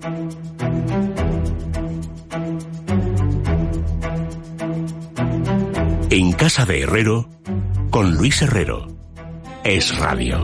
En casa de Herrero, con Luis Herrero. Es Radio.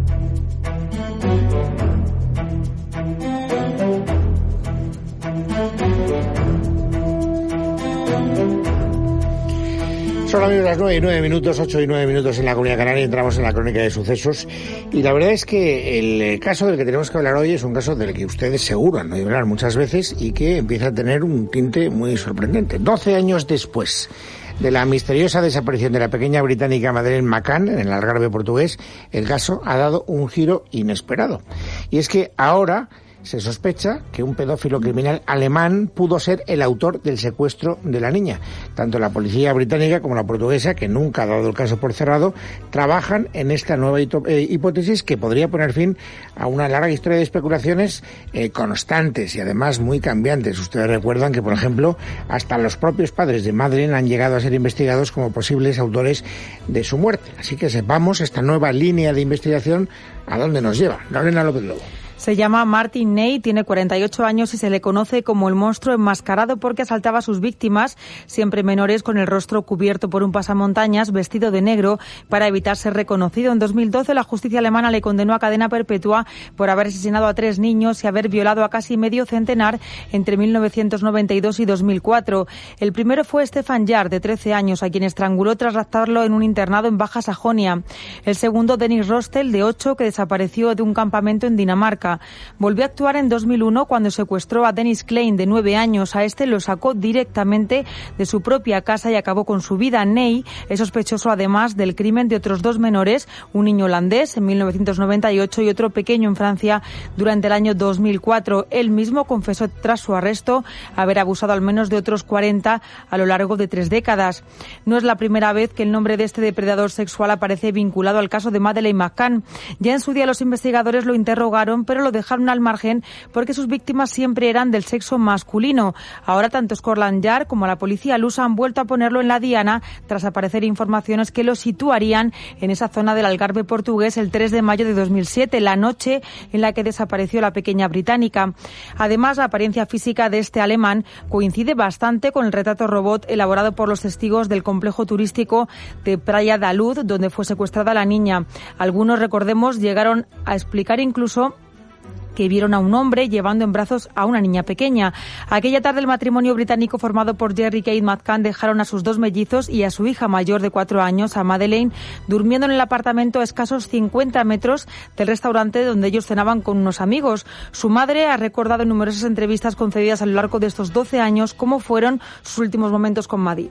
Son amigos las 9 y 9 minutos, 8 y 9 minutos en la Comunidad Canaria. Entramos en la crónica de sucesos. Y la verdad es que el caso del que tenemos que hablar hoy es un caso del que ustedes seguro han oído hablar muchas veces y que empieza a tener un tinte muy sorprendente. 12 años después de la misteriosa desaparición de la pequeña británica Madeleine McCann en el Algarve portugués, el caso ha dado un giro inesperado. Y es que ahora se sospecha que un pedófilo criminal alemán pudo ser el autor del secuestro de la niña. Tanto la policía británica como la portuguesa, que nunca ha dado el caso por cerrado, trabajan en esta nueva hipótesis que podría poner fin a una larga historia de especulaciones constantes y además muy cambiantes. Ustedes recuerdan que, por ejemplo, hasta los propios padres de Madeleine han llegado a ser investigados como posibles autores de su muerte. Así que sepamos esta nueva línea de investigación a dónde nos lleva. Lorena López Lobo. Se llama Martin Ney, tiene 48 años y se le conoce como el monstruo enmascarado porque asaltaba a sus víctimas, siempre menores, con el rostro cubierto por un pasamontañas, vestido de negro, para evitar ser reconocido. En 2012 la justicia alemana le condenó a cadena perpetua por haber asesinado a 3 niños y haber violado a casi medio centenar entre 1992 y 2004. El primero fue Stefan Jahr, de 13 años, a quien estranguló tras raptarlo en un internado en Baja Sajonia. El segundo, Dennis Rostel, de 8, que desapareció de un campamento en Dinamarca. Volvió a actuar en 2001 cuando secuestró a Dennis Klein, de 9 años. A este lo sacó directamente de su propia casa y acabó con su vida. Ney es sospechoso además del crimen de otros 2 menores, un niño holandés en 1998 y otro pequeño en Francia durante el año 2004. Él mismo confesó tras su arresto haber abusado al menos de otros 40 a lo largo de 3 décadas. No es la primera vez que el nombre de este depredador sexual aparece vinculado al caso de Madeleine McCann. Ya en su día los investigadores lo interrogaron, pero lo dejaron al margen porque sus víctimas siempre eran del sexo masculino. Ahora tanto Scotland Yard como la policía lusa han vuelto a ponerlo en la diana tras aparecer informaciones que lo situarían en esa zona del Algarve portugués el 3 de mayo de 2007, la noche en la que desapareció la pequeña británica. Además, la apariencia física de este alemán coincide bastante con el retrato robot elaborado por los testigos del complejo turístico de Praia da Luz, donde fue secuestrada la niña. Algunos, recordemos, llegaron a explicar incluso que vieron a un hombre llevando en brazos a una niña pequeña. Aquella tarde el matrimonio británico formado por Jerry y Kate McCann dejaron a sus 2 mellizos y a su hija mayor de 4 años, a Madeleine, durmiendo en el apartamento a escasos 50 metros del restaurante donde ellos cenaban con unos amigos. Su madre ha recordado en numerosas entrevistas concedidas a lo largo de estos 12 años cómo fueron sus últimos momentos con Maddie.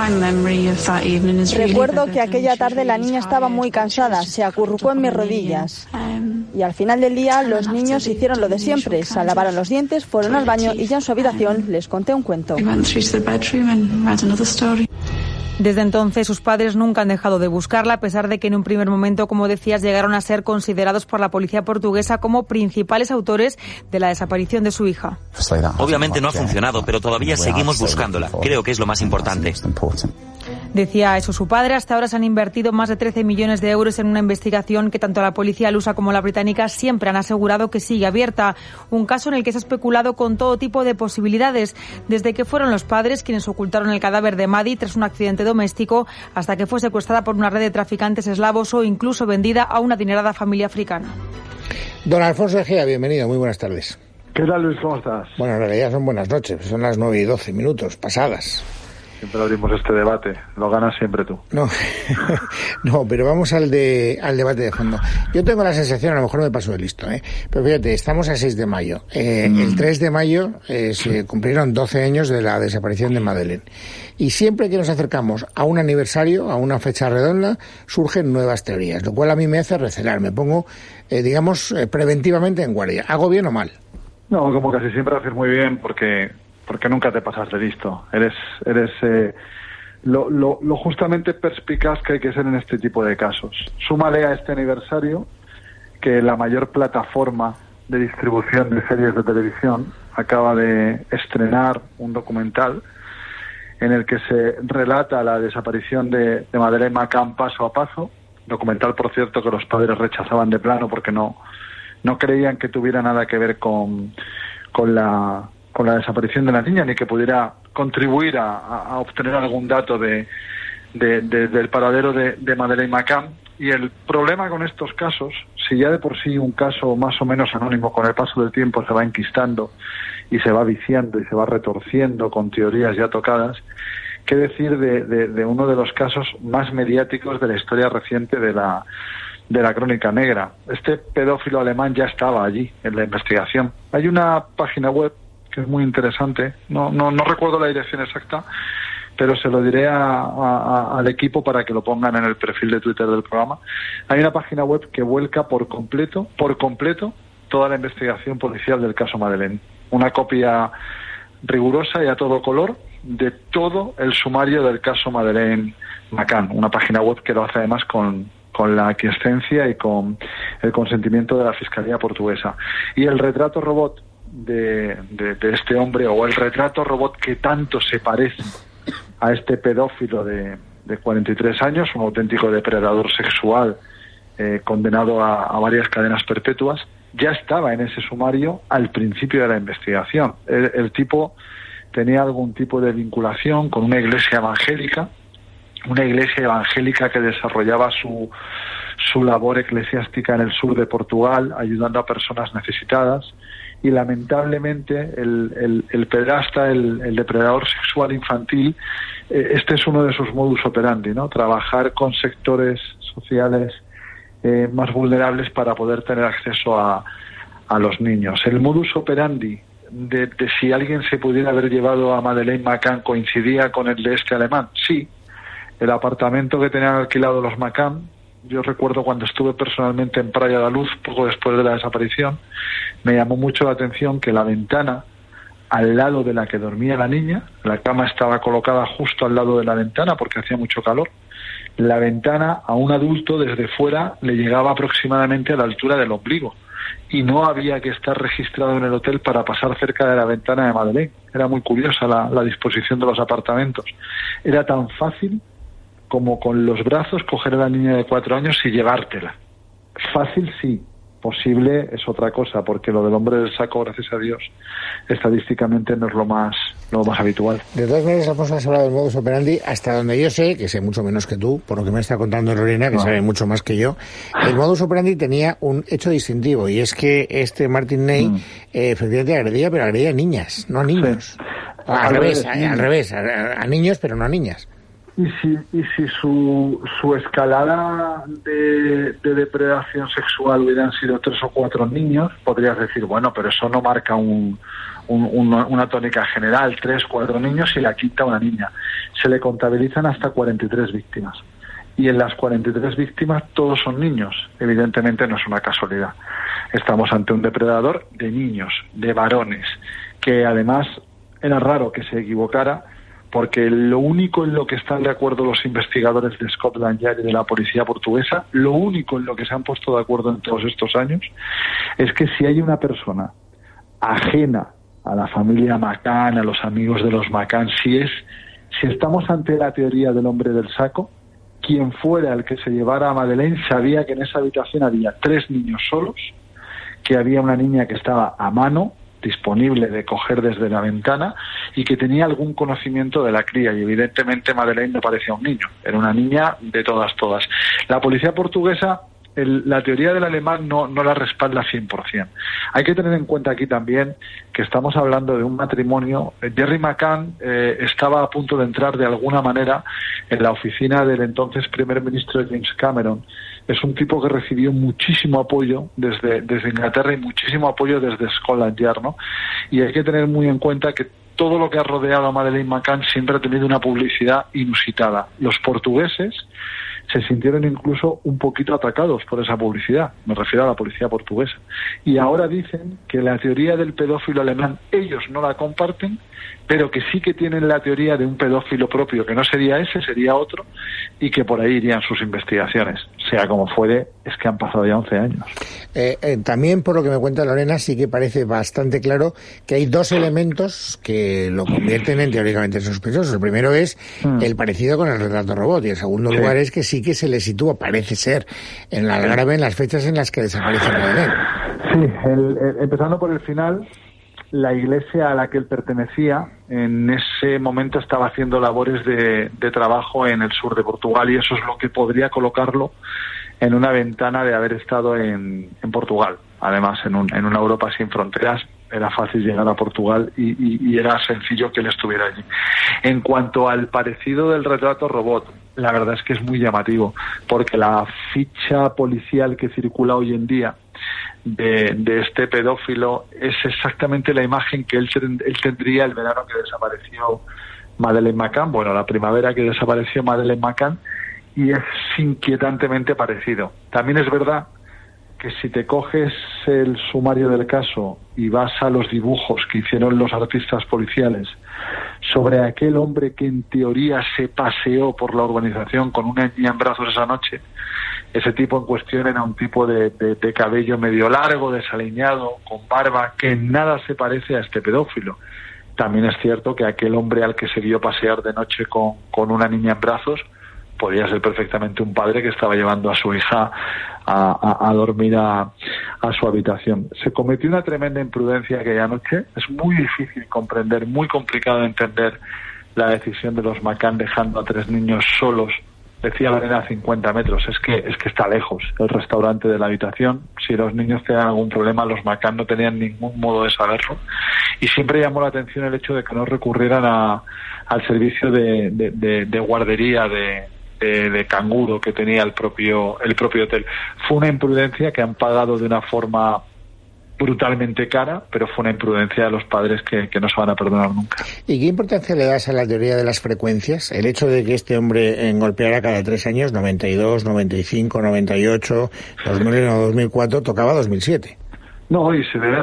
Recuerdo que aquella tarde la niña estaba muy cansada, se acurrucó en mis rodillas. Y al final del día los niños hicieron lo de siempre, se lavaron los dientes, fueron al baño y ya en su habitación les conté un cuento. Desde entonces sus padres nunca han dejado de buscarla, a pesar de que en un primer momento, como decías, llegaron a ser considerados por la policía portuguesa como principales autores de la desaparición de su hija. Obviamente no ha funcionado, pero todavía seguimos buscándola. Creo que es lo más importante. Decía eso su padre. Hasta ahora se han invertido más de 13 millones de euros en una investigación que tanto la policía lusa como la británica siempre han asegurado que sigue abierta. Un caso en el que se ha especulado con todo tipo de posibilidades, desde que fueron los padres quienes ocultaron el cadáver de Maddie tras un accidente doméstico, hasta que fue secuestrada por una red de traficantes eslavos o incluso vendida a una adinerada familia africana. Don Alfonso Egea, bienvenido, muy buenas tardes. ¿Qué tal, Luis? ¿Cómo estás? Bueno, en realidad son buenas noches, son las 9 y 12 minutos pasadas. Siempre abrimos este debate, lo ganas siempre tú. No, no, pero vamos al debate de fondo. Yo tengo la sensación, a lo mejor me paso de listo, pero fíjate, estamos a 6 de mayo. El 3 de mayo se cumplieron 12 años de la desaparición de Madeleine. Y siempre que nos acercamos a un aniversario, a una fecha redonda, surgen nuevas teorías, lo cual a mí me hace recelar. Me pongo, preventivamente en guardia. ¿Hago bien o mal? No, como casi siempre haces muy bien, porque nunca te pasas de listo. Eres lo justamente perspicaz que hay que ser en este tipo de casos. Súmale a este aniversario que la mayor plataforma de distribución de series de televisión acaba de estrenar un documental en el que se relata la desaparición de Madeleine McCann paso a paso. Documental, por cierto, que los padres rechazaban de plano porque no creían que tuviera nada que ver con con la desaparición de la niña, ni que pudiera contribuir a obtener algún dato del paradero de Madeleine McCann. Y el problema con estos casos, si ya de por sí un caso más o menos anónimo con el paso del tiempo se va enquistando y se va viciando y se va retorciendo con teorías ya tocadas, ¿qué decir de uno de los casos más mediáticos de la historia reciente de la Crónica Negra? Este pedófilo alemán ya estaba allí en la investigación. Hay una página web que es muy interesante, no recuerdo la dirección exacta, pero se lo diré al equipo para que lo pongan en el perfil de Twitter del programa. Hay una página web que vuelca por completo toda la investigación policial del caso Madeleine. Una copia rigurosa y a todo color de todo el sumario del caso Madeleine McCann. Una página web que lo hace además con la aquiescencia y con el consentimiento de la Fiscalía portuguesa. Y el retrato robot de este hombre, o el retrato robot que tanto se parece a este pedófilo de 43 años, un auténtico depredador sexual condenado a varias cadenas perpetuas, ya estaba en ese sumario al principio de la investigación. El tipo tenía algún tipo de vinculación con una iglesia evangélica que desarrollaba su labor eclesiástica en el sur de Portugal, ayudando a personas necesitadas. Y lamentablemente el pedrasta, el depredador sexual infantil, este es uno de sus modus operandi, ¿no? Trabajar con sectores sociales más vulnerables para poder tener acceso a los niños. El modus operandi de si alguien se pudiera haber llevado a Madeleine McCann coincidía con el de este alemán. Sí, el apartamento que tenían alquilado los McCann, yo recuerdo cuando estuve personalmente en Praia da Luz, poco después de la desaparición, me llamó mucho la atención que la ventana al lado de la que dormía la niña, la cama estaba colocada justo al lado de la ventana porque hacía mucho calor, la ventana a un adulto desde fuera le llegaba aproximadamente a la altura del ombligo y no había que estar registrado en el hotel para pasar cerca de la ventana de Madeleine. Era muy curiosa la disposición de los apartamentos. Era tan fácil como con los brazos coger a la niña de 4 años y llevártela. Fácil sí, posible es otra cosa, porque lo del hombre del saco, gracias a Dios, estadísticamente no es lo más habitual. De todas maneras, Alfonso, has hablado del modus operandi, hasta donde yo sé, que sé mucho menos que tú, por lo que me está contando Lorena, que sabe mucho más que yo, el modus operandi tenía un hecho distintivo, y es que este Martin Ney efectivamente agredía, pero agredía a niñas, no a niños. Sí. Al revés, a niños, pero no a niñas. Y si su escalada de depredación sexual hubieran sido 3 o 4 niños, podrías decir, bueno, pero eso no marca una tónica general, 3, 4 niños y la quinta una niña. Se le contabilizan hasta 43 víctimas. Y en las 43 víctimas todos son niños. Evidentemente no es una casualidad. Estamos ante un depredador de niños, de varones, que además era raro que se equivocara, porque lo único en lo que están de acuerdo los investigadores de Scotland Yard y de la policía portuguesa, lo único en lo que se han puesto de acuerdo en todos estos años, es que si hay una persona ajena a la familia McCann, a los amigos de los McCann, si estamos ante la teoría del hombre del saco, quien fuera el que se llevara a Madeleine sabía que en esa habitación había 3 niños solos, que había una niña que estaba a mano, disponible de coger desde la ventana, y que tenía algún conocimiento de la cría, y evidentemente Madeleine no parecía un niño, era una niña de todas. La policía portuguesa, la teoría del alemán no la respalda 100%. Hay que tener en cuenta aquí también que estamos hablando de un matrimonio. Gerry McCann estaba a punto de entrar de alguna manera en la oficina del entonces primer ministro James Cameron. Es un tipo que recibió muchísimo apoyo desde Inglaterra y muchísimo apoyo desde Scotland Yard, ¿no? Y hay que tener muy en cuenta que todo lo que ha rodeado a Madeleine McCann siempre ha tenido una publicidad inusitada. Los portugueses se sintieron incluso un poquito atacados por esa publicidad, me refiero a la policía portuguesa. Y ahora dicen que la teoría del pedófilo alemán ellos no la comparten, pero que sí que tienen la teoría de un pedófilo propio, que no sería ese, sería otro, y que por ahí irían sus investigaciones. Sea como fuere, es que han pasado ya 11 años. También, por lo que me cuenta Lorena, sí que parece bastante claro que hay 2 elementos que lo convierten teóricamente sospechoso. El primero es el parecido con el retrato robot, y el segundo lugar es que sí que se le sitúa, parece ser, en la Algarve en las fechas en las que desaparece Madeleine. Sí, empezando por el final, la iglesia a la que él pertenecía en ese momento estaba haciendo labores de trabajo en el sur de Portugal, y eso es lo que podría colocarlo en una ventana de haber estado en Portugal. Además, en una Europa sin fronteras, era fácil llegar a Portugal y era sencillo que él estuviera allí. En cuanto al parecido del retrato robot, la verdad es que es muy llamativo, porque la ficha policial que circula hoy en día de este pedófilo es exactamente la imagen que él tendría el verano que desapareció Madeleine McCann, bueno, la primavera que desapareció Madeleine McCann, y es inquietantemente parecido. También es verdad que si te coges el sumario del caso y vas a los dibujos que hicieron los artistas policiales sobre aquel hombre que en teoría se paseó por la urbanización con una niña en brazos esa noche, ese tipo en cuestión era un tipo de cabello medio largo, desaliñado, con barba, que en nada se parece a este pedófilo. También es cierto que aquel hombre al que se vio pasear de noche con una niña en brazos podía ser perfectamente un padre que estaba llevando a su hija a dormir a su habitación. Se cometió una tremenda imprudencia aquella noche. Es muy difícil comprender, muy complicado de entender la decisión de los McCann dejando a 3 niños solos. Decía Lorena, a 50 metros. Es que está lejos el restaurante de la habitación. Si los niños tenían algún problema, los McCann no tenían ningún modo de saberlo. Y siempre llamó la atención el hecho de que no recurrieran al servicio de guardería de canguro que tenía el propio hotel. Fue una imprudencia que han pagado de una forma brutalmente cara, pero fue una imprudencia de los padres que no se van a perdonar nunca. ¿Y qué importancia le das a la teoría de las frecuencias? El hecho de que este hombre golpeara cada 3 años, 92, 95, 98, 2001, 2004, tocaba 2007. No, y se debe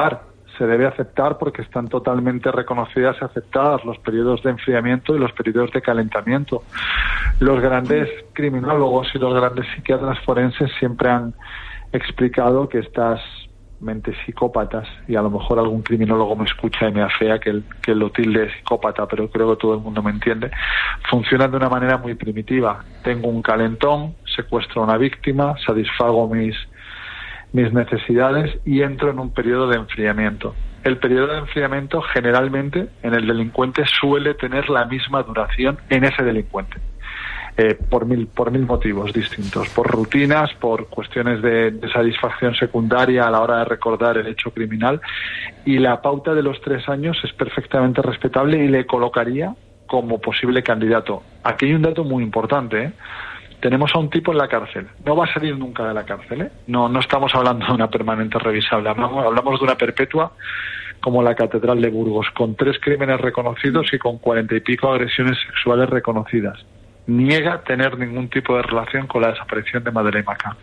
aceptar porque están totalmente reconocidas y aceptadas los periodos de enfriamiento y los periodos de calentamiento. Los grandes criminólogos y los grandes psiquiatras forenses siempre han explicado que estas mentes psicópatas, y a lo mejor algún criminólogo me escucha y me afea que lo tilde de psicópata, pero creo que todo el mundo me entiende, funcionan de una manera muy primitiva. Tengo un calentón, secuestro a una víctima, satisfago mis necesidades y entro en un periodo de enfriamiento. El periodo de enfriamiento generalmente en el delincuente suele tener la misma duración en ese delincuente, por mil motivos distintos, por rutinas, por cuestiones de satisfacción secundaria a la hora de recordar el hecho criminal, y la pauta de los 3 años es perfectamente respetable y le colocaría como posible candidato. Aquí hay un dato muy importante, Tenemos a un tipo en la cárcel. No va a salir nunca de la cárcel, No estamos hablando de una permanente revisable. Hablamos de una perpetua como la Catedral de Burgos, con 3 crímenes reconocidos y con 40 y pico agresiones sexuales reconocidas. Niega tener ningún tipo de relación con la desaparición de Madeleine McCann.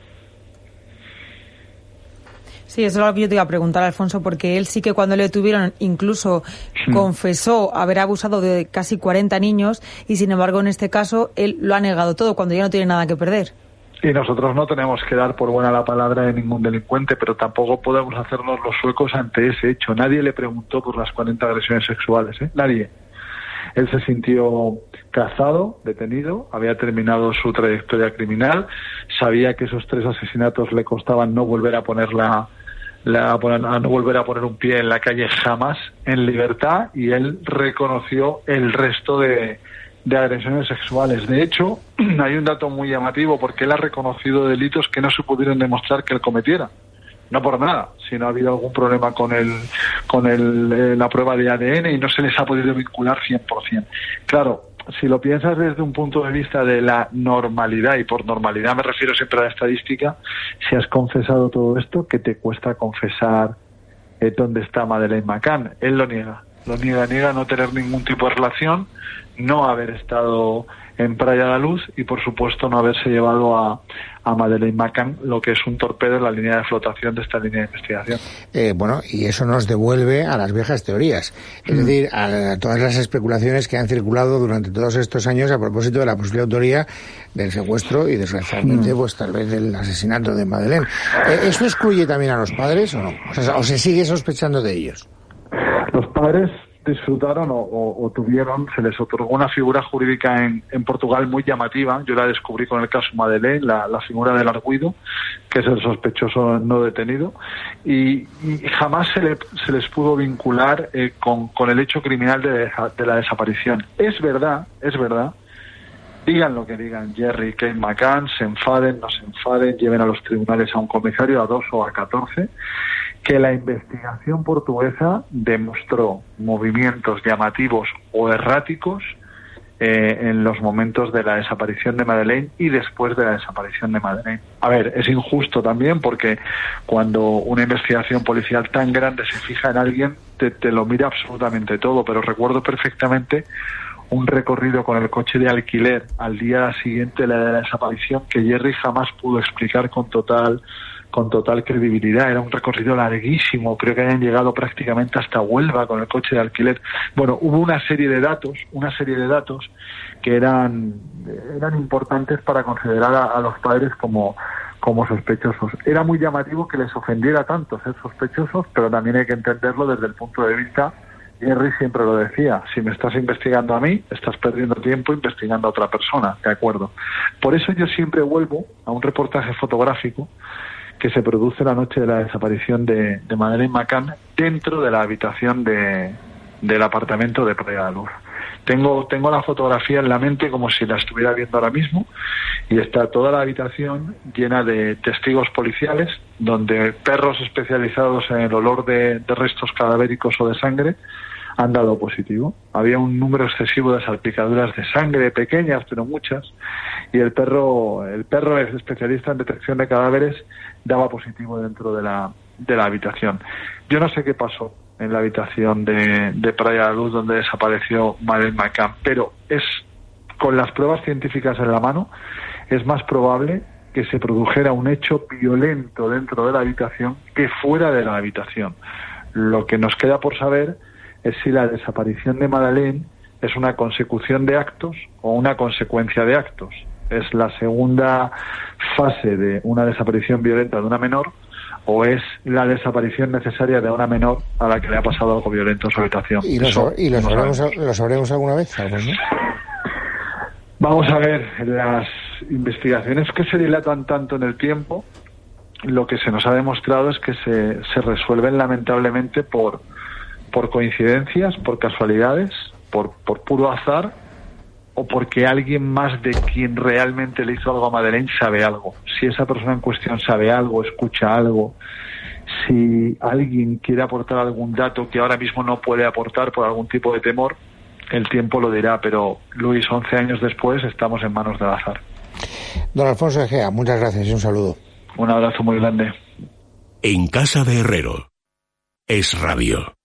Sí, eso es lo que yo te iba a preguntar, Alfonso, porque él sí que cuando le detuvieron incluso confesó haber abusado de casi 40 niños y, sin embargo, en este caso, él lo ha negado todo cuando ya no tiene nada que perder. Y nosotros no tenemos que dar por buena la palabra de ningún delincuente, pero tampoco podemos hacernos los suecos ante ese hecho. Nadie le preguntó por las 40 agresiones sexuales, Nadie. Él se sintió cazado, detenido, había terminado su trayectoria criminal, sabía que esos 3 asesinatos le costaban no volver a poner no volver a poner un pie en la calle jamás en libertad, y él reconoció el resto de agresiones sexuales. De hecho, hay un dato muy llamativo, porque él ha reconocido delitos que no se pudieron demostrar que él cometiera. No por nada, sino ha habido algún problema con la prueba de ADN y no se les ha podido vincular 100%. Claro, si lo piensas desde un punto de vista de la normalidad, y por normalidad me refiero siempre a la estadística, si has confesado todo esto, ¿qué te cuesta confesar dónde está Madeleine McCann? Él lo niega no tener ningún tipo de relación, no haber estado en Praia da Luz y, por supuesto, no haberse llevado a Madeleine McCann, lo que es un torpedo en la línea de flotación de esta línea de investigación. Y eso nos devuelve a las viejas teorías, es decir, a todas las especulaciones que han circulado durante todos estos años a propósito de la posible autoría del secuestro y, desgraciadamente, pues tal vez del asesinato de Madeleine. ¿Eso excluye también a los padres o no? O sea, ¿o se sigue sospechando de ellos? Los padres disfrutaron o tuvieron, se les otorgó una figura jurídica en Portugal muy llamativa. Yo la descubrí con el caso Madeleine, la figura del arguido, que es el sospechoso no detenido, y jamás se les pudo vincular con el hecho criminal de la desaparición. Es verdad, digan lo que digan Jerry y Kate McCann, se enfaden, no se enfaden, lleven a los tribunales a un comisario, a 2 o a 14, que la investigación portuguesa demostró movimientos llamativos o erráticos en los momentos de la desaparición de Madeleine y después de la desaparición de Madeleine. A ver, es injusto también porque cuando una investigación policial tan grande se fija en alguien, te lo mira absolutamente todo, pero recuerdo perfectamente un recorrido con el coche de alquiler al día siguiente de la desaparición que Jerry jamás pudo explicar con total credibilidad. Era un recorrido larguísimo, creo que habían llegado prácticamente hasta Huelva con el coche de alquiler. Bueno, hubo una serie de datos que eran importantes para considerar a los padres como sospechosos. Era muy llamativo que les ofendiera tanto ser sospechosos, pero también hay que entenderlo desde el punto de vista, Jerry siempre lo decía, si me estás investigando a mí, estás perdiendo tiempo investigando a otra persona, ¿de acuerdo? Por eso yo siempre vuelvo a un reportaje fotográfico que se produce la noche de la desaparición de Madeleine McCann dentro de la habitación del apartamento de Praia da Luz. Tengo la fotografía en la mente como si la estuviera viendo ahora mismo, y está toda la habitación llena de testigos policiales, donde perros especializados en el olor de restos cadavéricos o de sangre han dado positivo. Había un número excesivo de salpicaduras de sangre, pequeñas pero muchas, y el perro es especialista en detección de cadáveres, daba positivo dentro de la habitación. Yo no sé qué pasó en la habitación de Praia da Luz donde desapareció Madeleine McCann, pero con las pruebas científicas en la mano, es más probable que se produjera un hecho violento dentro de la habitación que fuera de la habitación. Lo que nos queda por saber es si la desaparición de Madeleine es una consecución de actos o una consecuencia de actos. ¿Es la segunda fase de una desaparición violenta de una menor o es la desaparición necesaria de una menor a la que le ha pasado algo violento en su habitación? ¿Y lo sabremos alguna vez? Vamos a ver, las investigaciones que se dilatan tanto en el tiempo, lo que se nos ha demostrado es que se resuelven lamentablemente por coincidencias, por casualidades, por puro azar, o porque alguien más de quien realmente le hizo algo a Madeleine sabe algo. Si esa persona en cuestión sabe algo, escucha algo, si alguien quiere aportar algún dato que ahora mismo no puede aportar por algún tipo de temor, el tiempo lo dirá, pero Luis, 11 años después estamos en manos del azar. Don Alfonso Egea, muchas gracias y un saludo. Un abrazo muy grande. En casa de Herrero, Es Radio.